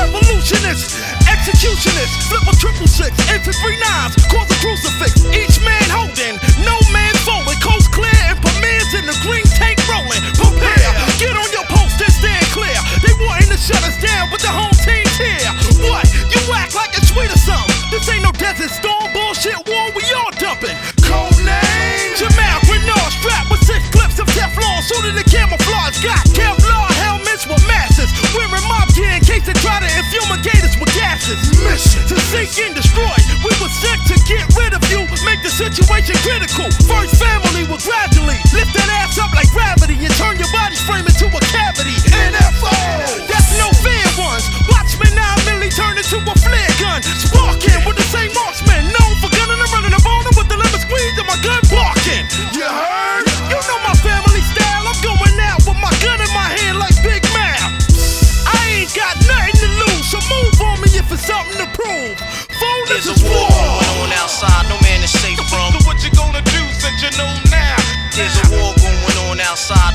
revolutionist, executionist, flip a 666, into 3 9s, cause a crucifix. Each man holding, no man folding. Coast clear and premieres in the green tank rolling. Prepare, get on your post and stand clear. They wanting to shut us down, but the home team's here. What? You act like it's sweet or something. This ain't no desert storm bullshit war, we all dumping. Code name Jamal Renard, strapped with 6 clips of Teflon, suited to camouflage. Got Kevlar helmets with masses, wearing mob gear in case they try to infumigate us with gases. Mission to sink and destroy. We were sent to get rid of you, make the situation critical. First family will gradually lift that ass up like gravity and turn your body's frame into a cavity. NFO, that's no fair ones. Watchmen now merely turn into a flare gun. Sparking with the same marksman, known for gunning and running up on them with the lemon squeeze and my gun barking. You heard? You know my family style. I'm going out with my gun in my hand like Big Mouth. I ain't got nothing to lose, so move on me if it's something to prove. There's a war going on outside, no man is safe from. So what you gonna do since you know now? There's a war going on outside.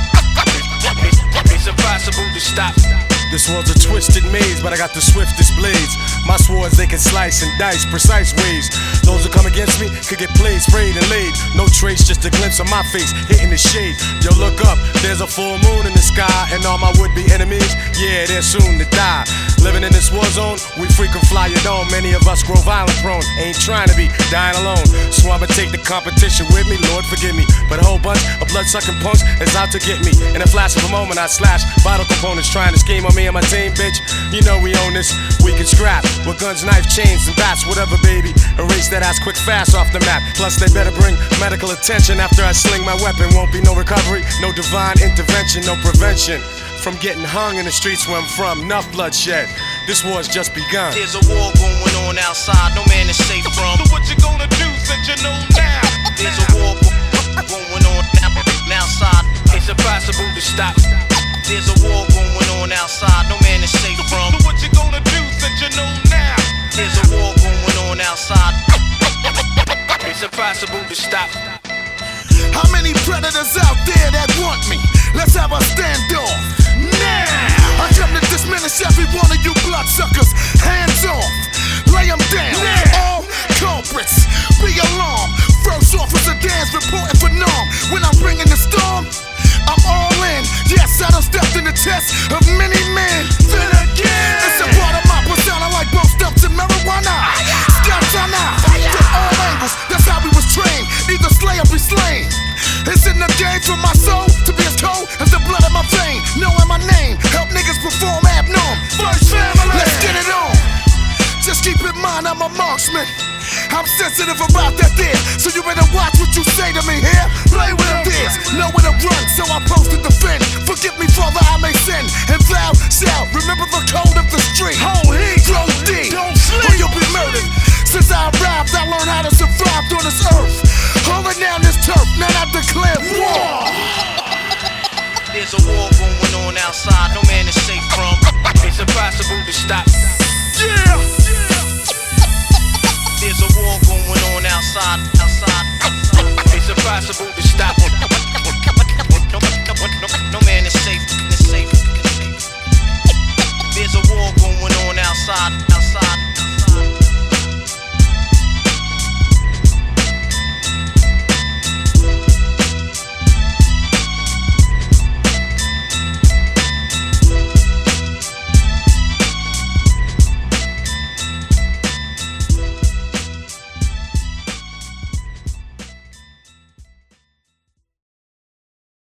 It's impossible to stop. This world's a twisted maze, but I got the swiftest blades. My swords, they can slice and dice precise ways. Those who come against me could get played, sprayed, and laid. No trace, just a glimpse of my face hitting the shade. Yo, look up, there's a full moon in the sky. And all my would-be enemies, yeah, they're soon to die. Living in this war zone, we frequent fly your dome. Many of us grow violent prone, ain't trying to be dying alone. So I'ma take the competition with me, Lord forgive me. But a whole bunch of blood-sucking punks is out to get me. In a flash of a moment, I slash vital components trying to scheme on me and my team, bitch. You know we own this, we can scrap with guns, knife, chains, and bats, whatever, baby. Erase that ass quick fast off the map. Plus they better bring medical attention after I sling my weapon. Won't be no recovery, no divine intervention, no prevention from getting hung in the streets where I'm from. Enough bloodshed, this war's just begun. There's a war going on outside, no man is safe from. So what you gonna do since you know now? There's a war going on outside, it's impossible to stop. There's a war going on outside, no man is safe from. So what you gonna do since you know now? There's a war going on outside. It's impossible to stop. How many predators out there that want me? Let's have a standoff now. I come to diminish every one of you bloodsuckers. Hands off, lay them down. All culprits, be alarmed. First officer Dan's reporting for norm. When I'm bringing the storm, I'm all in. Yes, I done stepped in the test of many men. Then again, it's a part of my persona like both stumps and marijuana. Stumps on out, from all angles. That's how we was trained. Either slay or be slain. It's in the game for my soul to be as cold as the blood in my vein. Knowing my name, help niggas perform abnorm. First family, let's get it on. Just keep in mind I'm a marksman. I'm sensitive about that there, so you better watch what you say to me here. Play with them this, know where to run, so I post to defend. Forgive me, Father, I may sin, and thou shalt remember the code of the street. Hold heat, throw D, don't sleep, or you'll be murdered. Since I arrived, I learned how to survive on this earth. Holding down this turf, now I declare war. There's a war going on outside, no man is safe from. It's impossible to stop. Yeah. There's a war going on outside. It's impossible to stop.